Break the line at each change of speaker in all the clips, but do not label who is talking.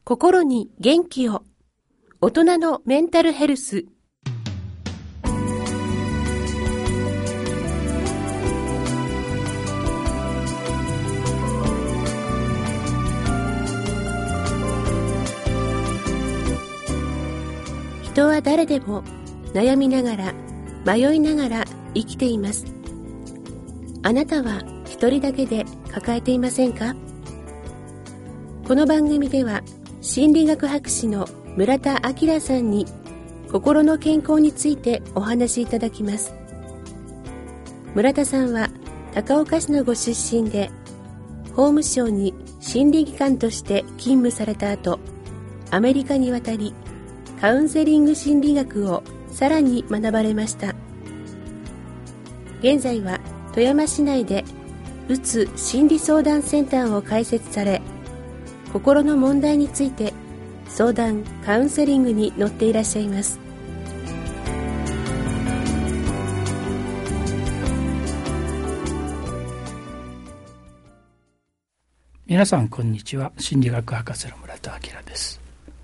心に元気を。大人のメンタルヘルス。人は誰でも悩みながら迷いながら生きています。あなたは一人だけで抱えていませんか？この番組では心理学博士の村田明さんに心の健康についてお話しいただきます。村田さんは高岡市のご出身で、法務省に心理技官として勤務された後、アメリカに渡りカウンセリング心理学をさらに学ばれました。現在は富山市内でうつ心理相談センターを開設され、心の問題について相談・カウンセリングに乗っていらっしゃいます。
皆さんこんにちは。心理学博士の村田明です。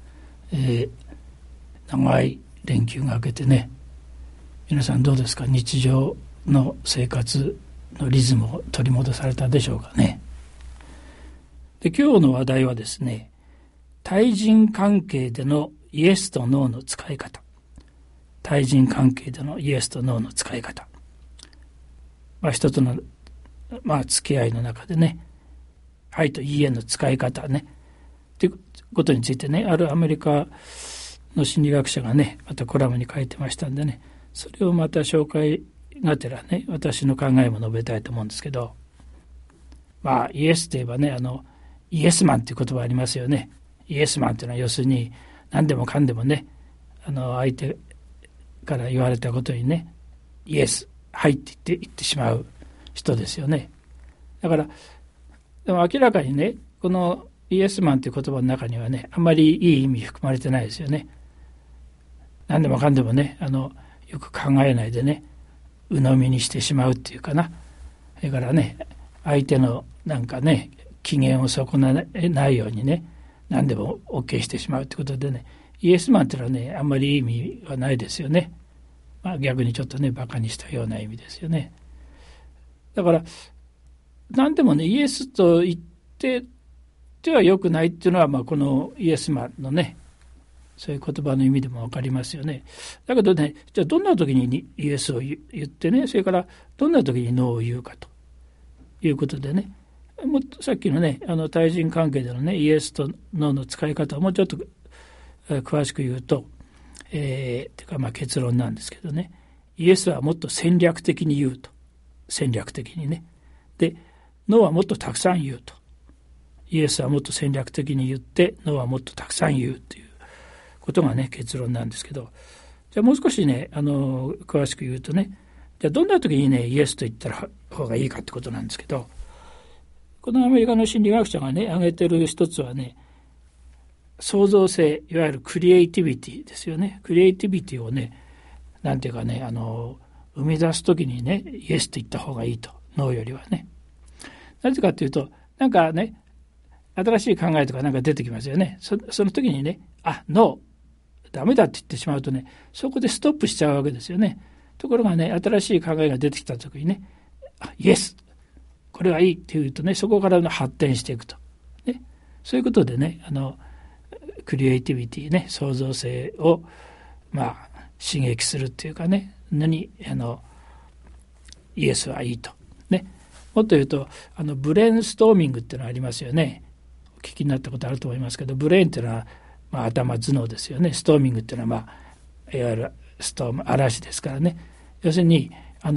長い連休が明けてね、皆さんどうですか？日常の生活のリズムを取り戻されたでしょうかね。で、今日の話題はですね、対人関係でのイエスとノーの使い方。対人関係でのイエスとノーの使い方。人との、付き合いの中でね、はいといいえの使い方ね。ということについてね、あるアメリカの心理学者がね、またコラムに書いてましたんでね、それをまた紹介がてらね、私の考えも述べたいと思うんですけど、イエスといえばね、イエスマンという言葉ありますよね。イエスマンというのは要するに何でもかんでもね、相手から言われたことにね、イエス、はいって言ってしまう人ですよね。だから、でも明らかにね、このイエスマンという言葉の中にはね、あんまりいい意味含まれてないですよね。何でもかんでもね、よく考えないでね、鵜呑みにしてしまうっていうかな。それからね、相手のなんかね、機嫌を損なえないようにね、何でも OK してしまうということでね、イエスマンというのはね、あんまりいい意味はないですよね。逆にちょっとね、バカにしたような意味ですよね。だから何でもね、イエスと言ってでは良くないっていうのは、このイエスマンのね、そういう言葉の意味でも分かりますよね。だけどね、じゃあどんな時にイエスを言ってね、それからどんな時にノーを言うかということでね、さっきのね、対人関係でのね、イエスとノーの使い方をもうちょっと詳しく言うと、結論なんですけどね、イエスはもっと戦略的に言うと。戦略的にね。で、ノーはもっとたくさん言うと。イエスはもっと戦略的に言って、ノーはもっとたくさん言うということがね、結論なんですけど、じゃあもう少しね、詳しく言うとね、じゃあどんな時にね、イエスと言った方がいいかってことなんですけど、このアメリカの心理学者がね、挙げてる一つはね、創造性、いわゆるクリエイティビティですよね。クリエイティビティをね、なんていうかね、生み出すときにね、イエスと言った方がいいと、ノーよりはね。なぜかというと、なんかね、新しい考えとかなんか出てきますよね。その時にね、ノー、ダメだって言ってしまうとね、そこでストップしちゃうわけですよね。ところがね、新しい考えが出てきた時にね、イエス、これはいいって言うとね、そこからの発展していくと。ね、そういうことでね、クリエイティビティね、創造性を、刺激するっていうかね、イエスはいいと。ね、もっと言うと、ブレインストーミングっていうのがありますよね。お聞きになったことあると思いますけど、ブレインっていうのは、頭、頭脳ですよね。ストーミングっていうのは、いわゆるストーム、嵐ですからね。要するに、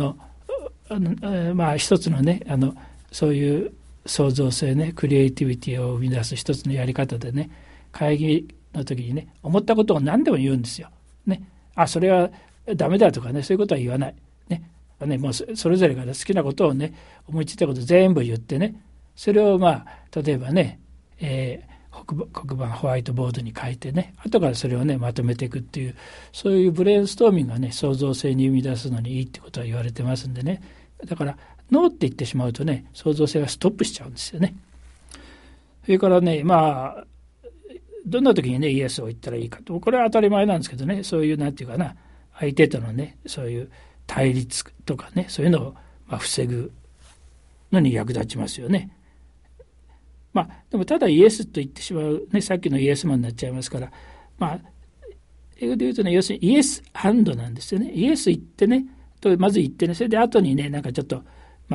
一つのね、そういう創造性ね、クリエイティビティを生み出す一つのやり方でね、会議の時にね、思ったことを何でも言うんですよ。ね、それはダメだとかね、そういうことは言わない。ね、もうそれぞれが好きなことをね、思いついたことを全部言ってね、それを例えばね、黒板ホワイトボードに書いてね、後からそれをねまとめていくっていう、そういうブレインストーミングがね、創造性に生み出すのにいいってことは言われてますんでね。だからノーって言ってしまうとね、創造性がストップしちゃうんですよね。それからね、 どんな時にねイエスを言ったらいいかと、これは当たり前なんですけどね、そういうなんていうかな、相手とのねそういう対立とかね、そういうのを防ぐのに役立ちますよね。でもただイエスと言ってしまうね、さっきのイエスマンになっちゃいますから、英語で言うとね、要するにイエスハンドなんですよね。イエス言ってねとまず言ってね、それで後にねなんかちょっと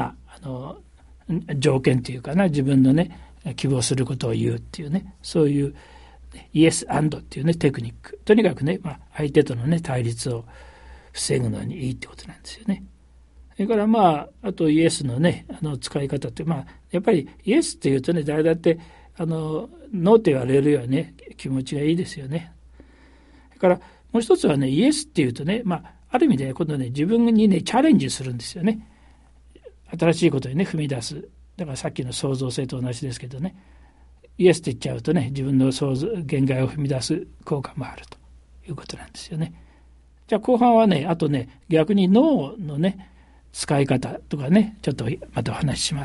条件というかな、自分のね希望することを言うっていうね、そういうイエスアンドっていうねテクニック、とにかくね、相手とのね対立を防ぐのにいいってことなんですよね。それからあとイエスのね使い方って、やっぱりイエスっていうとね、誰だってノーって言われるようなね気持ちがいいですよね。それからもう一つはね、イエスっていうとね、ある意味で今度ね自分にねチャレンジするんですよね。新しいことにね踏み出す。だからさっきの創造性と同じですけどね、イエスって言っちゃうとね、自分の限界を踏み出す効果もあるということなんですよね。じゃあ後半はね、あとね逆にノーのね使い方とかね、ちょっとまたお話しします。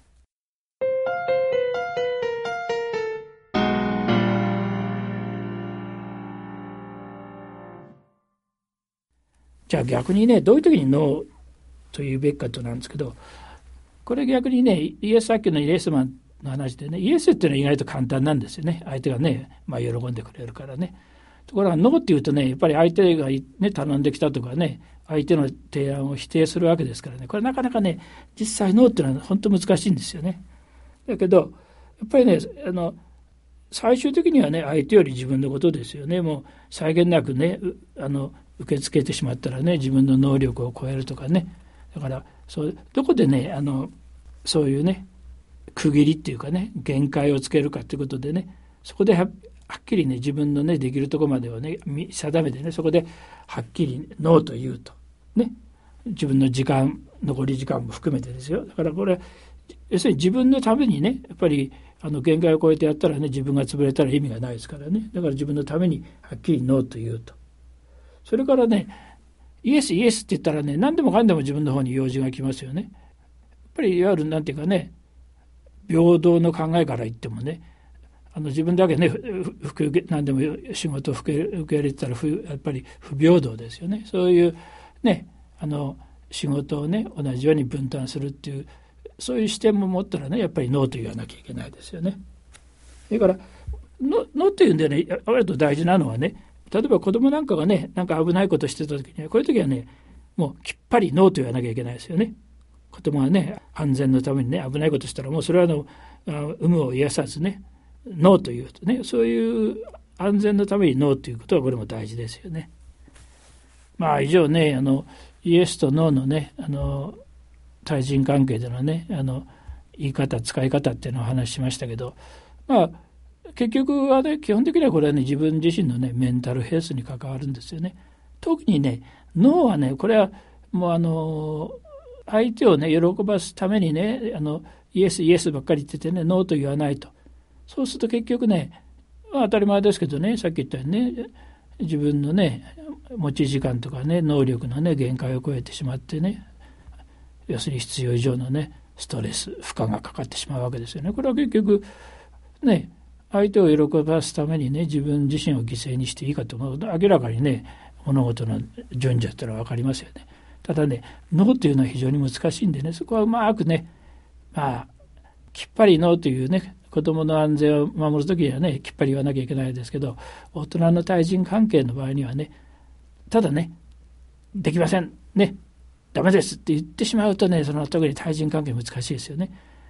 じゃあ逆にね、どういう時にノーというべきかとなんですけど、これ逆にね、さっきのイエスマンの話でね、イエスっていうのは意外と簡単なんですよね。相手がね、喜んでくれるからね。ところがノーっていうとね、やっぱり相手がね頼んできたとかね、相手の提案を否定するわけですからね、これなかなかね実際ノーっていうのは本当難しいんですよね。だけどやっぱりね最終的にはね相手より自分のことですよね。もう際限なくね受け付けてしまったらね、自分の能力を超えるとかね、だからどこでねそういうね区切りっていうかね限界をつけるかということでね、そこではっきりね自分のねできるところまでをね定めてね、そこではっきりノーと言うとね、自分の残り時間も含めてですよ。だからこれ要するに自分のためにね、やっぱり限界を超えてやったらね、自分が潰れたら意味がないですからね。だから自分のためにはっきりノーと言うと。それからね、イエスって言ったらね、何でもかんでも自分の方に用事が来ますよね。やっぱりいわゆるなんていうかね、平等の考えから言ってもね、自分だけね何でも仕事を受け入れてたらやっぱり不平等ですよね。そういうね仕事をね同じように分担するっていう、そういう視点も持ったらね、やっぱりノーと言わなきゃいけないですよね。だからノーっていうんでね、割と大事なのはね、例えば子供なんかがねなんか危ないことしてた時には、こういう時はねもうきっぱりノーと言わなきゃいけないですよね。子供はね安全のためにね危ないことしたら、もうそれは有無を癒さずねノーというとね、そういう安全のためにノーということはこれも大事ですよね。以上ねイエスとノーのね対人関係でのね言い方使い方っていうのをお話ししましたけど、結局はね基本的にはこれはね自分自身のねメンタルヘルスに関わるんですよね。特にねノーはね、これはもう相手をね喜ばすためにねイエスばっかり言っててねノーと言わないと、そうすると結局ね、当たり前ですけどね、さっき言ったようにね自分のね持ち時間とかね能力のね限界を超えてしまってね、要するに必要以上のねストレス負荷がかかってしまうわけですよね。これは結局ね相手を喜ばすためにね自分自身を犠牲にしていいかと思うと、明らかにね物事の順序ってのは分かりますよね。ただねノーというのは非常に難しいんでね、そこはうまくねきっぱりノーというね、子どもの安全を守るときにはねきっぱり言わなきゃいけないですけど、大人の対人関係の場合にはね、ただねできませんね、ダメですって言ってしまうとね、特に対人関係難しいですよね。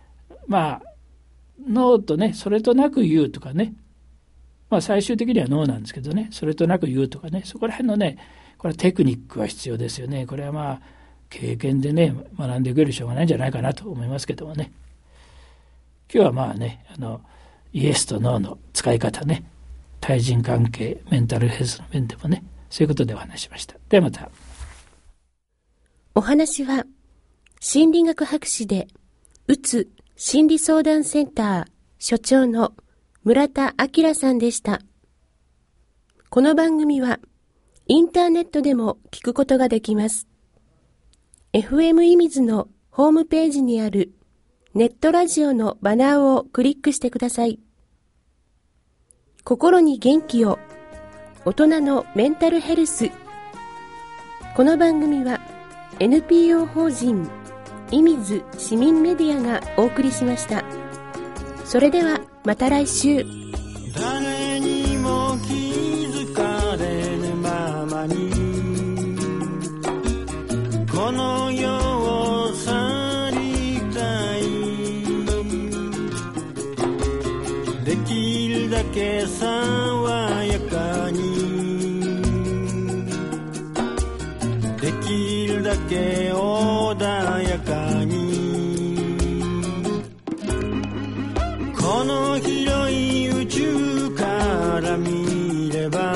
ノーとねそれとなく言うとかね、最終的にはノーなんですけどね、それとなく言うとかね、そこら辺のねこれはテクニックは必要ですよね。これは経験でね学んでいくよりしょうがないんじゃないかなと思いますけどもね。今日はねイエスとノーの使い方ね、対人関係メンタルヘルスの面でもね、そういうことでお話しました。ではまた。
お話は心理学博士でうつ心理相談センター所長の村田明さんでした。この番組はインターネットでも聞くことができます。FM いみずのホームページにあるネットラジオのバナーをクリックしてください。 心に元気を、大人のメンタルヘルス。この番組は NPO 法人射水市民メディアがお送りしました。それではまた来週。
誰にも気づかれぬままにこの世を去りたい。できるだけ爽やかに、できるだけ穏やかに、この広い宇宙から見れば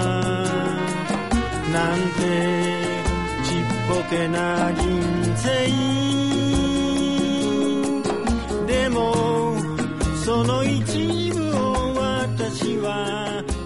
なんてちっぽけな人生。でもその一部を私は